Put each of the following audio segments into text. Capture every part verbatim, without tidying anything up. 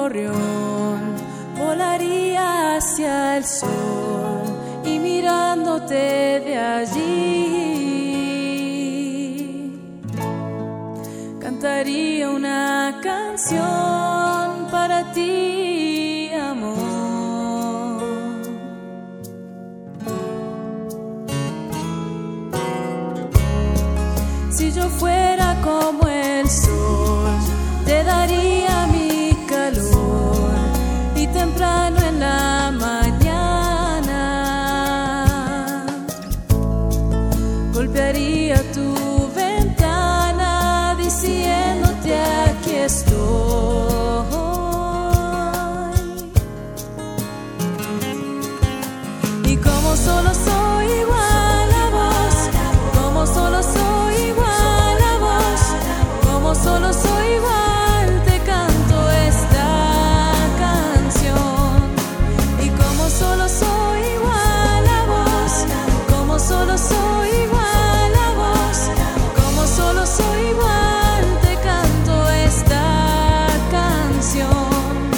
gorrión, volaría hacia el sol y mirándote de allí, cantaría una canción para ti, amor. Si yo fuera como el sol, te daría mi calor y temprano en la mañana golpearía tu ventana diciéndote aquí estoy. Y como solo soy igual a vos, como solo soy igual a vos, como solo soy igual, te canto esta canción. Y como solo soy igual a vos, como solo soy igual a vos, como solo soy igual, te canto esta canción.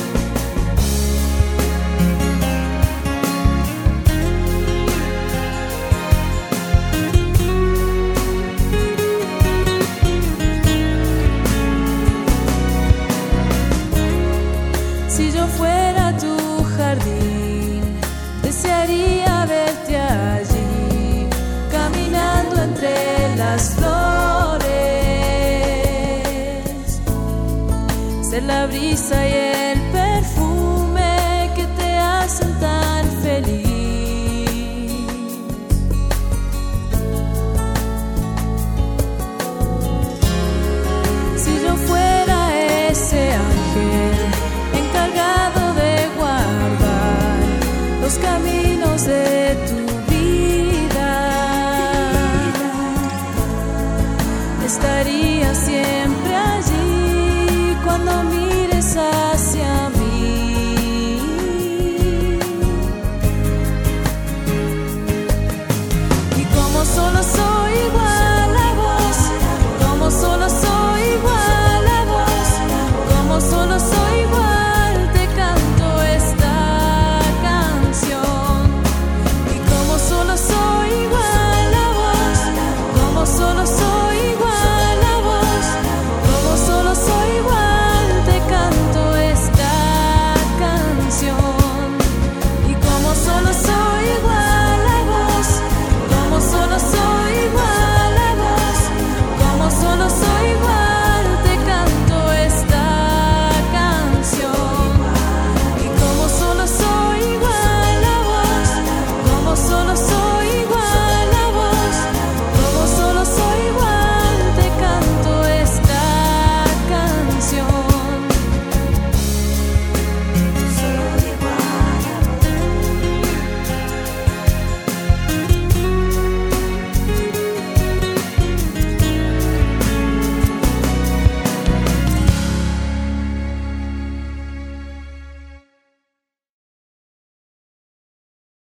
Si yo fuera tu jardín, desearía verte allí, caminando entre las flores, ser la brisa y el perfume